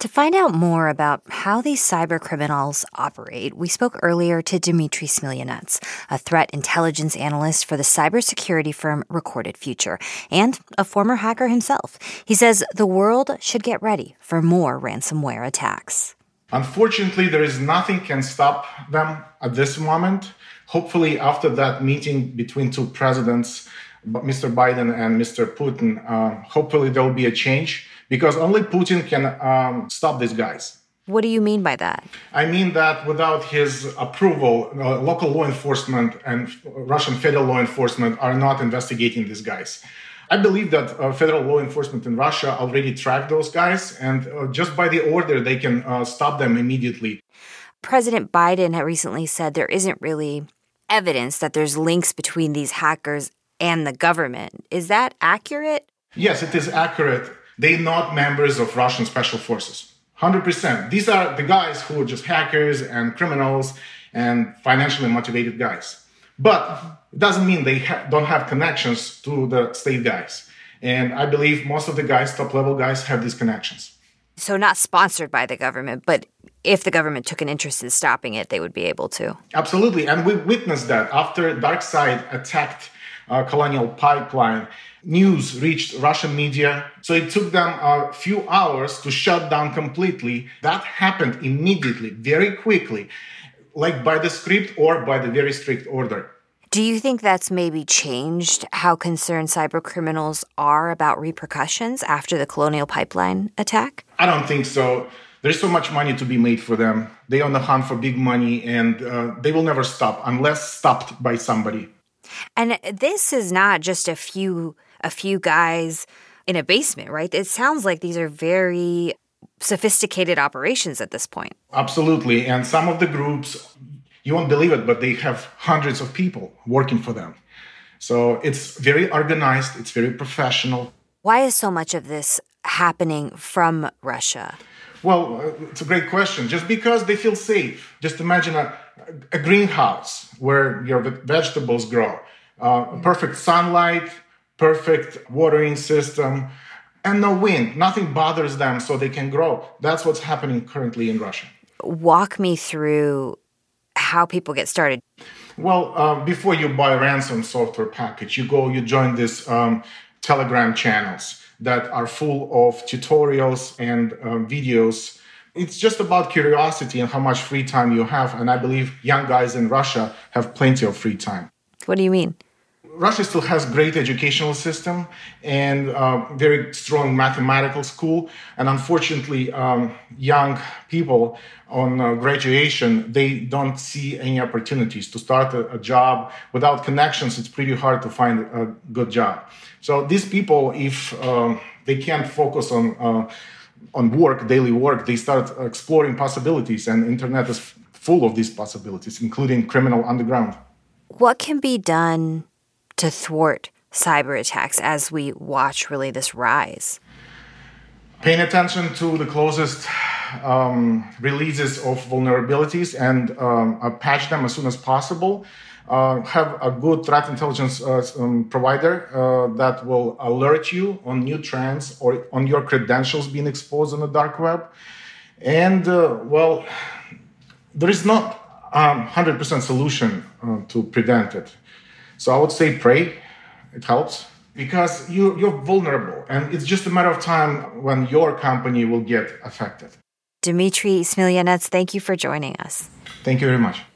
To find out more about how these cyber criminals operate, we spoke earlier to Dmitry Smilyaniec, a threat intelligence analyst for the cybersecurity firm Recorded Future, and a former hacker himself. He says the world should get ready for more ransomware attacks. Unfortunately, there is nothing can stop them at this moment. Hopefully, after that meeting between two presidents, Mr. Biden and Mr. Putin, hopefully there will be a change. Because only Putin can stop these guys. What do you mean by that? I mean that without his approval, local law enforcement and Russian federal law enforcement are not investigating these guys. I believe that federal law enforcement in Russia already tracked those guys, and just by the order, they can stop them immediately. President Biden had recently said there isn't really evidence that there's links between these hackers and the government. Is that accurate? Yes, it is accurate. They're not members of Russian special forces. 100%. These are the guys who are just hackers and criminals and financially motivated guys. But it doesn't mean they don't have connections to the state guys. And I believe most of the guys, top-level guys, have these connections. So not sponsored by the government, but if the government took an interest in stopping it, they would be able to. Absolutely. And we witnessed that after DarkSide attacked Colonial Pipeline. News reached Russian media, so it took them a few hours to shut down completely. That happened immediately, very quickly, like by the script or by the very strict order. Do you think that's maybe changed how concerned cyber criminals are about repercussions after the Colonial Pipeline attack? I don't think so. There's so much money to be made for them. They're on the hunt for big money, and they will never stop unless stopped by somebody. And this is not just a few guys in a basement, right? It sounds like these are very sophisticated operations at this point. Absolutely. And some of the groups, you won't believe it, but they have hundreds of people working for them. So it's very organized. It's very professional. Why is so much of this happening from Russia? Well, it's a great question. Just because they feel safe. Just imagine a greenhouse where your vegetables grow. Perfect sunlight, perfect watering system, and no wind. Nothing bothers them, so they can grow. That's what's happening currently in Russia. Walk me through how people get started. Well, before you buy a ransom software package, you join these Telegram channels that are full of tutorials and videos. It's just about curiosity and how much free time you have. And I believe young guys in Russia have plenty of free time. What do you mean? Russia still has great educational system and very strong mathematical school. And unfortunately, young people on graduation, they don't see any opportunities to start a job. Without connections, it's pretty hard to find a good job. So these people, if they can't focus on work, daily work, they start exploring possibilities. And internet is full of these possibilities, including criminal underground. What can be done to thwart cyber attacks as we watch really this rise? Paying attention to the closest releases of vulnerabilities and patch them as soon as possible. Have a good threat intelligence provider that will alert you on new trends or on your credentials being exposed on the dark web. And, there is not 100% solution to prevent it. So I would say pray. It helps because you're vulnerable. And it's just a matter of time when your company will get affected. Dmitry Smilyaniec, thank you for joining us. Thank you very much.